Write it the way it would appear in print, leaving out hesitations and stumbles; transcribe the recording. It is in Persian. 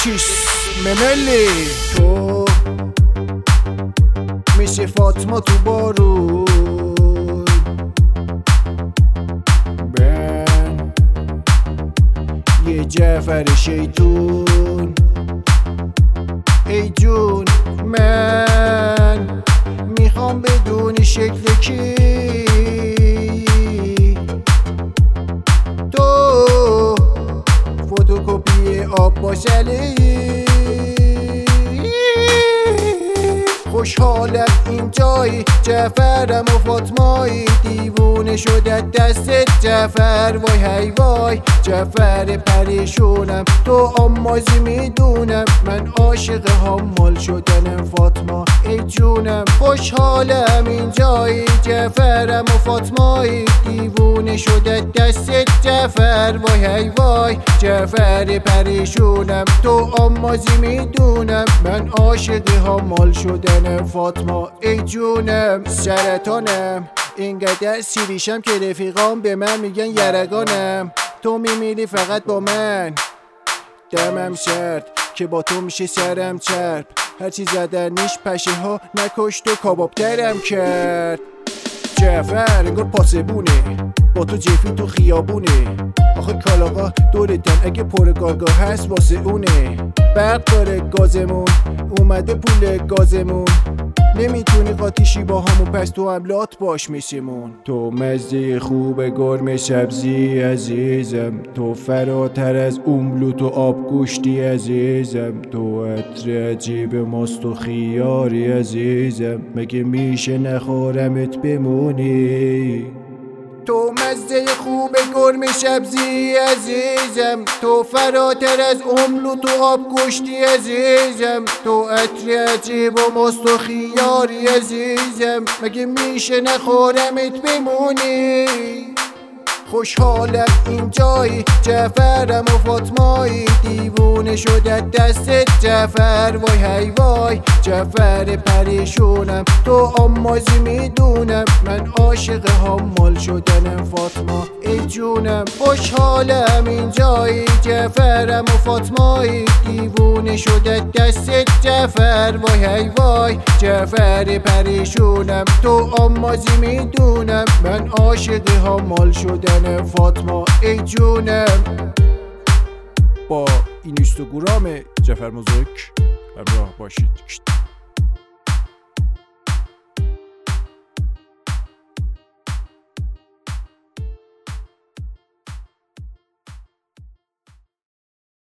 چیس مملی تو میشه فاطمه تو بارون من یه جعفر شیطون ای جون من میخوام بدونی شکل کی تو فتوکپی آب باشلی خوشحالم این جایی جعفرم و فاطمایی دیوونه شده دستت جعفر وای هی وای جعفر پریشونم تو آمازی میدونم من عاشق حمال شدنم فاطمه ای جونم خوشحالم این جایی جعفرم و فاطمایی دیوونه شده دستت جعفر وای هی وای جعفر پریشونم تو آمازی میدونم من عاشق حمال شدنم فاطمه ای جونم سرطانم اینقدر سیریشم که رفیقام به من میگن یرگانم تو میمیری فقط با من دمم سرد که با تو میشه سرم چرب هرچی زدنیش پشه ها نکشت و کبابترم کرد جعفر انگار پاسبونه با تو جفی تو خیابونه آخه کالاقا دورتن اگه پر گاگا هست واسه اونه برق داره گازمون اومده پول گازمون نمیتونی قاطیشی با همون پس تو هم لات باش میسیمون تو مزه خوب گرم سبزی عزیزم تو فراتر از اوملوت و آب گوشتی عزیزم تو عطر عجیب ماست و خیاری عزیزم مگه میشه نخورمت بمونی تو مزه خوب گرم سبزی عزیزم تو فراتر از اوملوت و آب گوشتی عزیزم تو عطر عجیب و ماست و خیاری عزیزم مگه میشه نخورمت بمونی خوشحالم این جایی جعفرم و فاطمایی دیوونه شده دستت جعفر وای هی وای جعفر پریشونم تو آمازی میدونم من عاشق حمال شدنم فاطمه ای جونم خوشحالم این جایی جعفرم و فاطمایی دیوونه شده دستت جعفر وای هی وای جعفر پریشونم تو آمازی میدونم من عاشق حمال شدنم فاطمه ای جونم با این اینستاگرام جعفر موزیک همراه باشید.